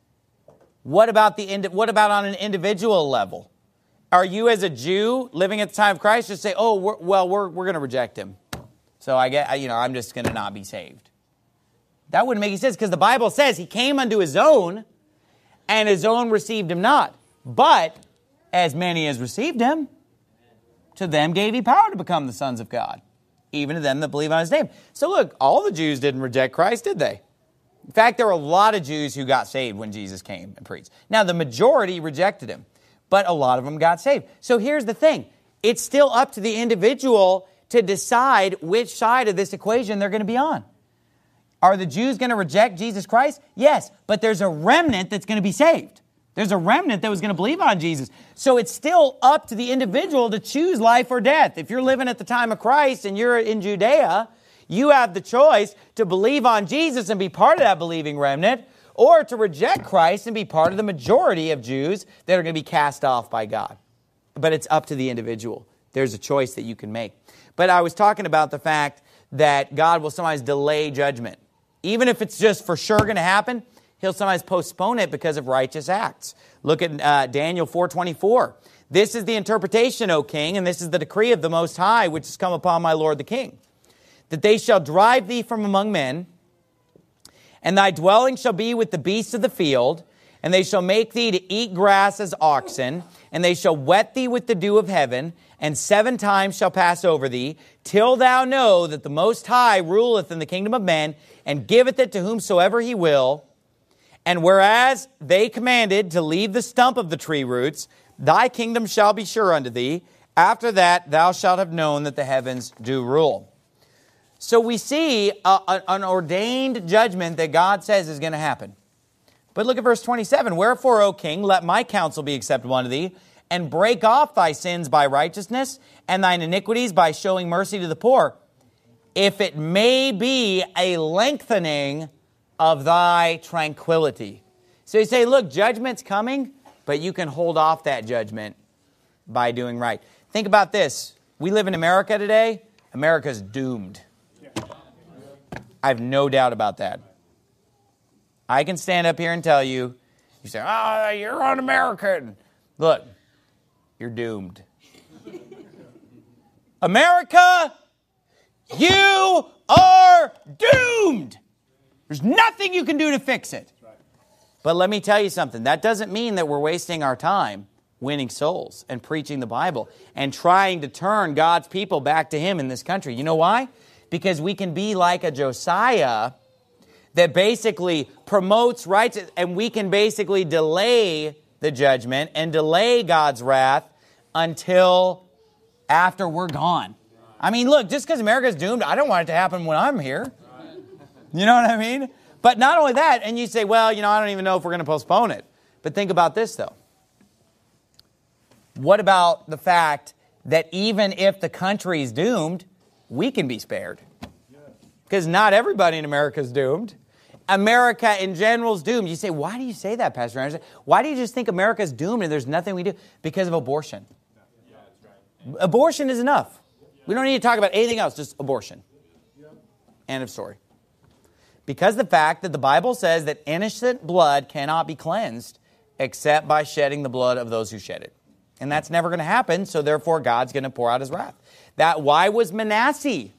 What about the indi- what about on an individual level? Are you as a Jew living at the time of Christ just say, oh, we're, well, we're we're going to reject him. So I get, you know, I'm just going to not be saved. That wouldn't make any sense because the Bible says he came unto his own and his own received him not. But as many as received him, to them gave he power to become the sons of God, even to them that believe on his name. So look, all the Jews didn't reject Christ, did they? In fact, there were a lot of Jews who got saved when Jesus came and preached. Now, the majority rejected him, but a lot of them got saved. So here's the thing. It's still up to the individual to decide which side of this equation they're going to be on. Are the Jews going to reject Jesus Christ? Yes, but there's a remnant that's going to be saved. There's a remnant that was going to believe on Jesus. So it's still up to the individual to choose life or death. If you're living at the time of Christ and you're in Judea, you have the choice to believe on Jesus and be part of that believing remnant, or to reject Christ and be part of the majority of Jews that are going to be cast off by God. But it's up to the individual. There's a choice that you can make. But I was talking about the fact that God will sometimes delay judgment. Even if it's just for sure going to happen, he'll sometimes postpone it because of righteous acts. Look at uh, Daniel four twenty-four. This is the interpretation, O king, and this is the decree of the Most High, which has come upon my lord the king, that they shall drive thee from among men, and thy dwelling shall be with the beasts of the field, and they shall make thee to eat grass as oxen, and they shall wet thee with the dew of heaven, and seven times shall pass over thee, till thou know that the Most High ruleth in the kingdom of men, and giveth it to whomsoever he will. And whereas they commanded to leave the stump of the tree roots, thy kingdom shall be sure unto thee. After that thou shalt have known that the heavens do rule. So we see a, a, an ordained judgment that God says is going to happen. But look at verse twenty-seven. Wherefore, O king, let my counsel be acceptable unto thee, and break off thy sins by righteousness, and thine iniquities by showing mercy to the poor, if it may be a lengthening of thy tranquility. So you say, look, judgment's coming, but you can hold off that judgment by doing right. Think about this. We live in America today. America's doomed. I have no doubt about that. I can stand up here and tell you, you say, oh, you're un-American. Look, you're doomed. America, you are doomed. There's nothing you can do to fix it. But let me tell you something. That doesn't mean that we're wasting our time winning souls and preaching the Bible and trying to turn God's people back to Him in this country. You know why? Because we can be like a Josiah that basically promotes righteousness, and we can basically delay the judgment and delay God's wrath until after we're gone. I mean, look, just because America's doomed, I don't want it to happen when I'm here. You know what I mean? But not only that, and you say, well, you know, I don't even know if we're going to postpone it. But think about this, though. What about the fact that even if the country is doomed, we can be spared? Because not everybody in America is doomed. America in general is doomed. You say, why do you say that, Pastor Anderson? Why do you just think America is doomed and there's nothing we do? Because of abortion. Yeah, that's right. Abortion is enough. We don't need to talk about anything else, just abortion. End of story. Because the fact that the Bible says that innocent blood cannot be cleansed except by shedding the blood of those who shed it. And that's never going to happen, so therefore God's going to pour out His wrath. That why was Manasseh?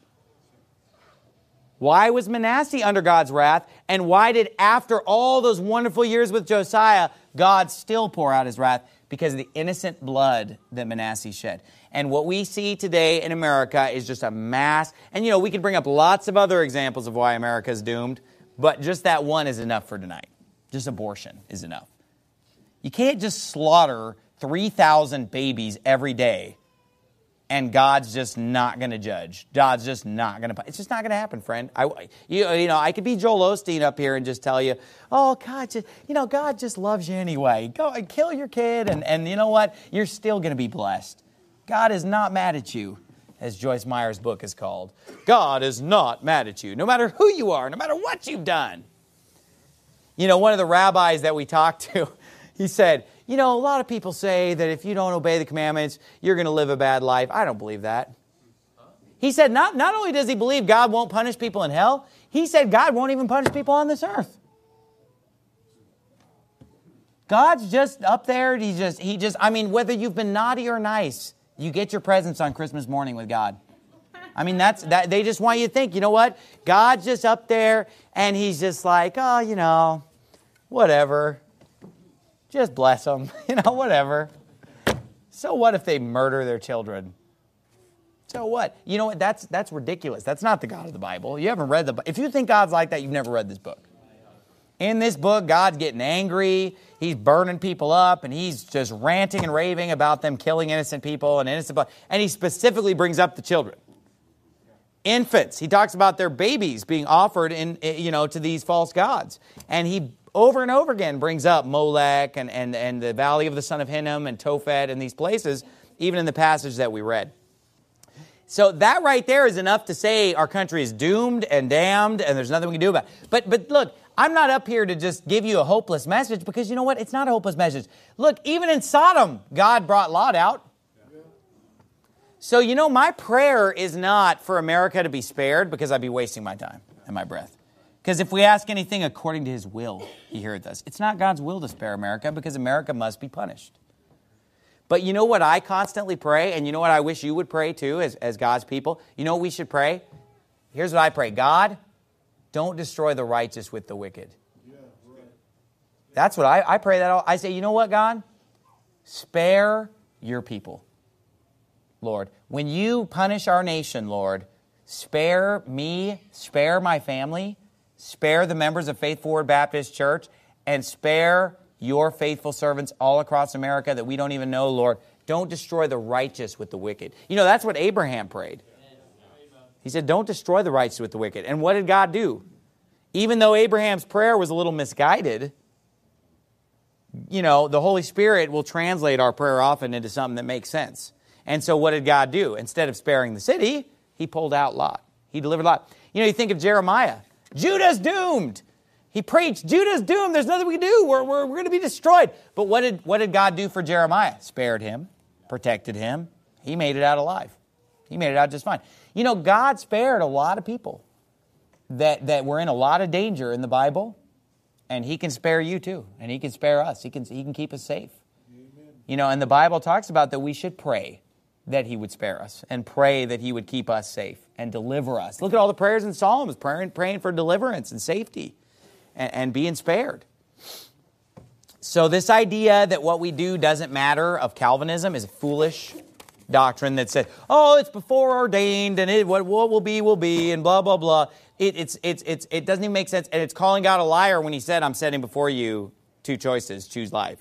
Why was Manasseh under God's wrath? And why did, after all those wonderful years with Josiah, God still pour out His wrath? Because of the innocent blood that Manasseh shed. And what we see today in America is just a mass. And, you know, we could bring up lots of other examples of why America is doomed. But just that one is enough for tonight. Just abortion is enough. You can't just slaughter three thousand babies every day and God's just not going to judge. God's just not going to. It's just not going to happen, friend. I, you, you know, I could be Joel Osteen up here and just tell you, oh, God, just, you know, God just loves you anyway. Go and kill your kid, and, and you know what? You're still going to be blessed. God is not mad at you, as Joyce Meyer's book is called. God is not mad at you, no matter who you are, no matter what you've done. You know, one of the rabbis that we talked to, he said, you know, a lot of people say that if you don't obey the commandments, you're going to live a bad life. I don't believe that. He said not, not only does he believe God won't punish people in hell, he said God won't even punish people on this earth. God's just up there. He just, he just, I mean, whether you've been naughty or nice, you get your presents on Christmas morning with God. I mean, that's that. They just want you to think, you know what? God's just up there, and he's just like, oh, you know, whatever. Just bless them, you know, whatever. So what if they murder their children? So what? You know what? That's that's ridiculous. That's not the God of the Bible. You haven't read the Bible. If you think God's like that, you've never read this book. In this book, God's getting angry. He's burning people up, and he's just ranting and raving about them killing innocent people and innocent. And he specifically brings up the children, infants. He talks about their babies being offered in, you know, to these false gods, and he over and over again brings up Molech and, and, and the valley of the son of Hinnom and Tophet and these places, even in the passage that we read. So that right there is enough to say our country is doomed and damned and there's nothing we can do about it. But, but look, I'm not up here to just give you a hopeless message, because you know what? It's not a hopeless message. Look, even in Sodom, God brought Lot out. So, you know, my prayer is not for America to be spared, because I'd be wasting my time and my breath. Because if we ask anything according to his will, he heareth us. It's not God's will to spare America, because America must be punished. But you know what I constantly pray, and you know what I wish you would pray too as, as God's people? You know what we should pray? Here's what I pray. God, don't destroy the righteous with the wicked. Yeah, right. That's what I, I pray that. All, I say, you know what, God? Spare your people, Lord. When you punish our nation, Lord, spare me, spare my family, spare the members of Faith Forward Baptist Church, and spare your faithful servants all across America that we don't even know, Lord. Don't destroy the righteous with the wicked. You know, that's what Abraham prayed. He said, don't destroy the righteous with the wicked. And what did God do? Even though Abraham's prayer was a little misguided, you know, the Holy Spirit will translate our prayer often into something that makes sense. And so what did God do? Instead of sparing the city, he pulled out Lot. He delivered Lot. You know, you think of Jeremiah. Judah's doomed. He preached, Judah's doomed. There's nothing we can do. We're, we're, we're going to be destroyed. But what did, what did God do for Jeremiah? Spared him, protected him. He made it out alive. He made it out just fine. You know, God spared a lot of people that, that were in a lot of danger in the Bible. And he can spare you too. And he can spare us. He can, he can keep us safe. Amen. You know, and the Bible talks about that we should pray that he would spare us, and pray that he would keep us safe and deliver us. Look at all the prayers in Psalms, praying, praying for deliverance and safety and, and being spared. So this idea that what we do doesn't matter of Calvinism is a foolish doctrine that said, oh, it's before ordained, and it, what, what will be will be, and blah, blah, blah. It, it's, it's, it's, it doesn't even make sense, and it's calling God a liar when he said, I'm setting before you two choices, choose life.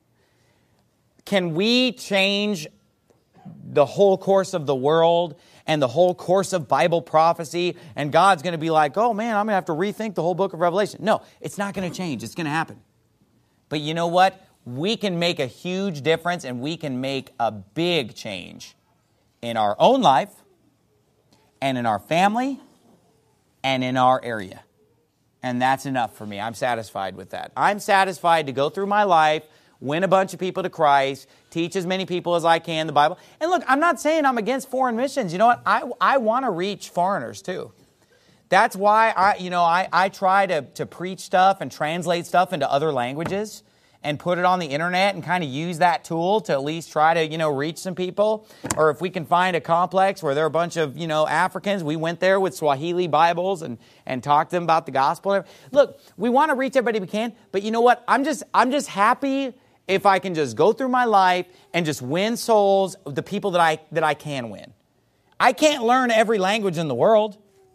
Can we change the whole course of the world and the whole course of Bible prophecy, and God's going to be like, oh man, I'm going to have to rethink the whole book of Revelation? No, it's not going to change. It's going to happen. But you know what? We can make a huge difference, and we can make a big change in our own life and in our family and in our area. And that's enough for me. I'm satisfied with that. I'm satisfied to go through my life, win a bunch of people to Christ, teach as many people as I can the Bible. And look, I'm not saying I'm against foreign missions. You know what? I, I want to reach foreigners too. That's why I, you know, I, I try to, to preach stuff and translate stuff into other languages and put it on the internet and kind of use that tool to at least try to, you know, reach some people. Or if we can find a complex where there are a bunch of, you know, Africans, we went there with Swahili Bibles and, and talked to them about the gospel. Look, we want to reach everybody we can, but you know what? I'm just, I'm just happy if I can just go through my life and just win souls of the people that I, that I can win. I can't learn every language in the world.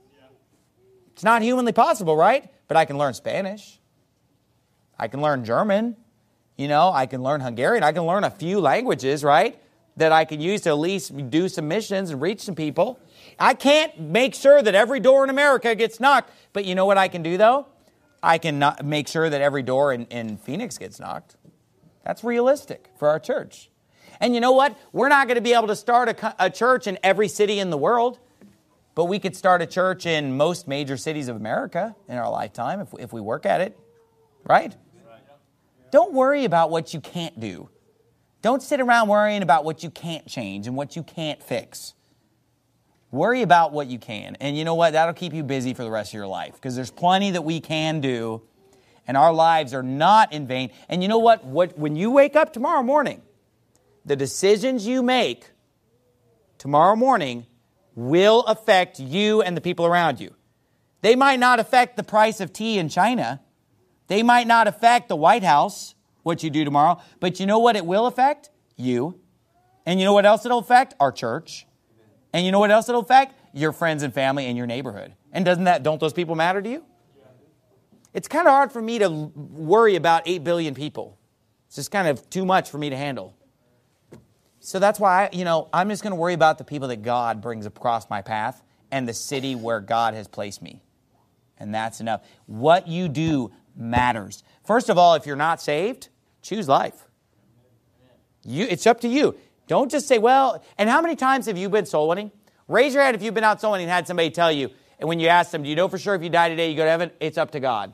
It's not humanly possible, right? But I can learn Spanish. I can learn German. You know, I can learn Hungarian. I can learn a few languages, right? that I can use to at least do some missions and reach some people. I can't make sure that every door in America gets knocked, but you know what I can do, though? I can not make sure that every door in, in Phoenix gets knocked. That's realistic for our church. And you know what? We're not going to be able to start a, a church in every city in the world, but we could start a church in most major cities of America in our lifetime if, if we work at it, right? Don't worry about what you can't do. Don't sit around worrying about what you can't change and what you can't fix. Worry about what you can. And you know what? That'll keep you busy for the rest of your life because there's plenty that we can do, and our lives are not in vain. And you know what? What when you wake up tomorrow morning, the decisions you make tomorrow morning will affect you and the people around you. They might not affect the price of tea in China. They might not affect the White House, what you do tomorrow. But you know what it will affect? You. And you know what else it'll affect? Our church. And you know what else it'll affect? Your friends and family and your neighborhood. And doesn't that, don't those people matter to you? It's kind of hard for me to worry about eight billion people. It's just kind of too much for me to handle. So that's why, I, you know, I'm just going to worry about the people that God brings across my path and the city where God has placed me. And that's enough. What you do matters. First of all, if you're not saved, choose life. You, it's up to you. Don't just say, well, and how many times have you been soul winning? Raise your hand if you've been out soul winning and had somebody tell you, and when you ask them, do you know for sure if you die today you go to heaven? It's up to God.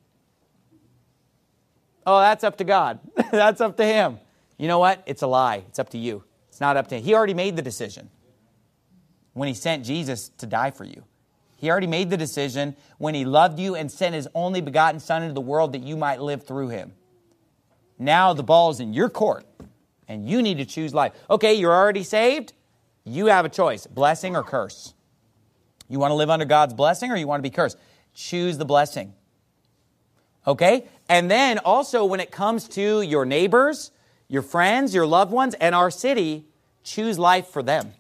Oh, that's up to God. That's up to Him. You know what? It's a lie. It's up to you. It's not up to Him. He already made the decision when He sent Jesus to die for you. He already made the decision when He loved you and sent His only begotten Son into the world that you might live through Him. Now the ball's in your court, and you need to choose life. Okay, you're already saved. You have a choice, blessing or curse. You want to live under God's blessing or you want to be cursed? Choose the blessing. Okay? And then also when it comes to your neighbors, your friends, your loved ones, and our city, choose life for them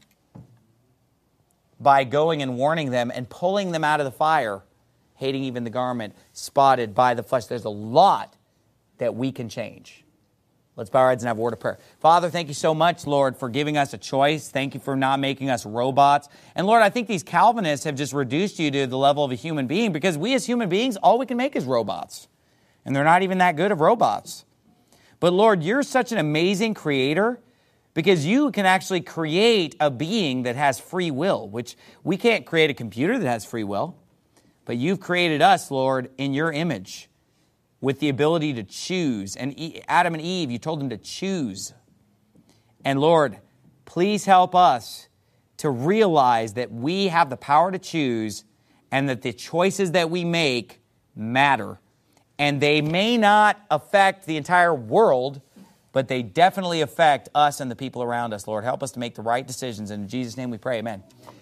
by going and warning them and pulling them out of the fire, hating even the garment spotted by the flesh. There's a lot that we can change. Let's bow our heads and have a word of prayer. Father, thank you so much, Lord, for giving us a choice. Thank you for not making us robots. And Lord, I think these Calvinists have just reduced you to the level of a human being because we as human beings, all we can make is robots. And they're not even that good of robots. But Lord, you're such an amazing creator because you can actually create a being that has free will, which we can't create a computer that has free will. But you've created us, Lord, in your image, with the ability to choose. And Adam and Eve, you told them to choose. And Lord, please help us to realize that we have the power to choose and that the choices that we make matter. And they may not affect the entire world, but they definitely affect us and the people around us. Lord, help us to make the right decisions. And in Jesus' name we pray, amen.